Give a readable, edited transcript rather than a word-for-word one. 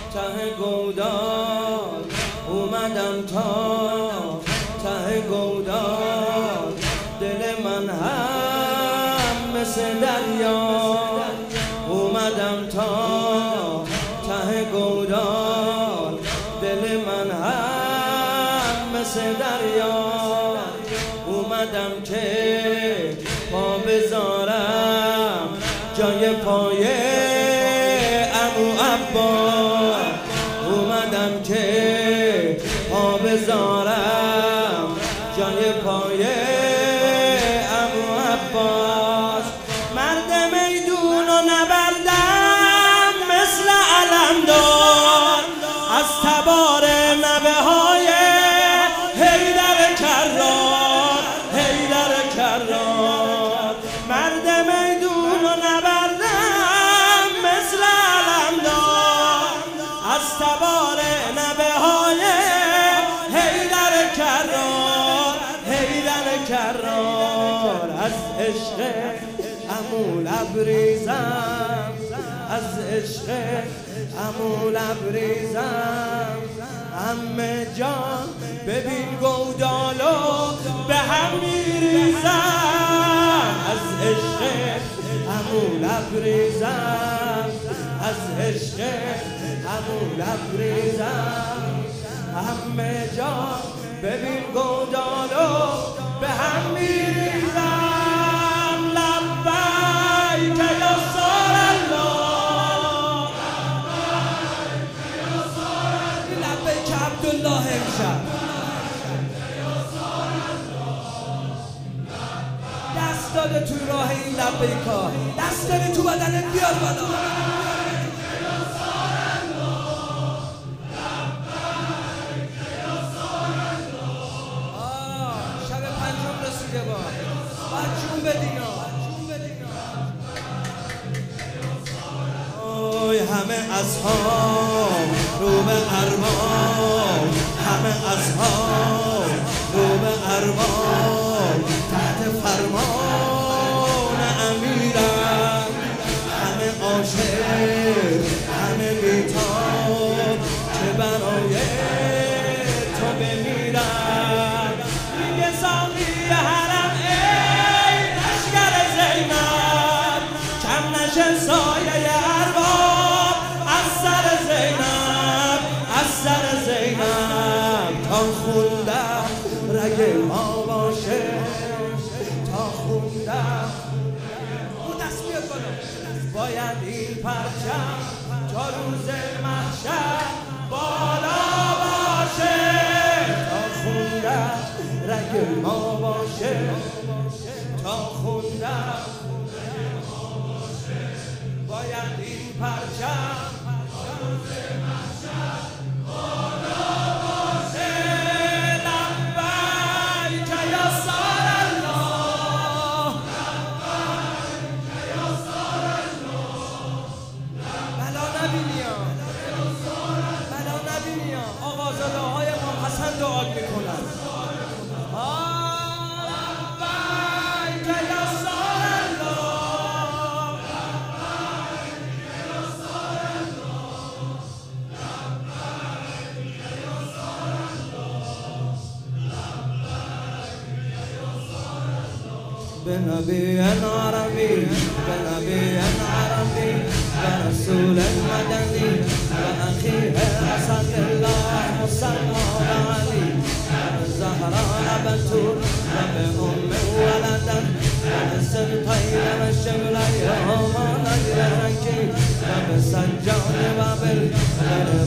ته گودال اومدم تا ته گودال دل من هم مثل دریا اومدم تا ته گودال دل من هم مثل دریا اومدم که پا بذارم جای پای عمو عباس اومدم که پا بذارم جای پای عمو عباس مرد میدون و نبردم مثل علمدار از تبار نبه های حیدر کرار حیدر کرار مرد میدون و نبردم مثل علمدار از تبار نبه های حیدر کرار حیدر کرار از عشق عمو لبریزم از عشق عمو لبریزم عمه جان ببین گودالو به هم میریزم از عشق عمو لبریزم از عشق عمو لبریزم عمه جان ببین گودالو به هم میریزم لبیک یا رسول الله لبیک عبدالله امشب دست داده توی راه این لبیکا دست داری تو بدنت بیاد بالا شب پنجم رسیده باید جون بدینا همه اصحاب رو به ارباب همه اصحاب رو به ارباب تحت فرمان امیرم همه عاشق همه بیتاب که برای تو بمیرم میگه ساقی حرم ای لشکر زینب کم نشه سایه ارباب از سر زینب از سر زینب تا خوندم رگ ما باشه تا خوندم او دست بیاد بالا باید این پرچم تا روز محشر بالا باشه تا خوندم رگ ما باشه تا خوندم باید این پرچم تا روز محشر بالا باشه لبیک یا رسول الله لبیک یا رسول الله بلا نبینیم بلا نبینیم آقازاده های ما حسن دعا میکنن لبیک یا رسول بنبي عربي بنبي عربي برسول مدني وأخيه أسد الله مصطفى علي الزهراء بتول وبأم ولدا وبالسلطين والشملين وما نجر زكي وبالسجاد وبالغير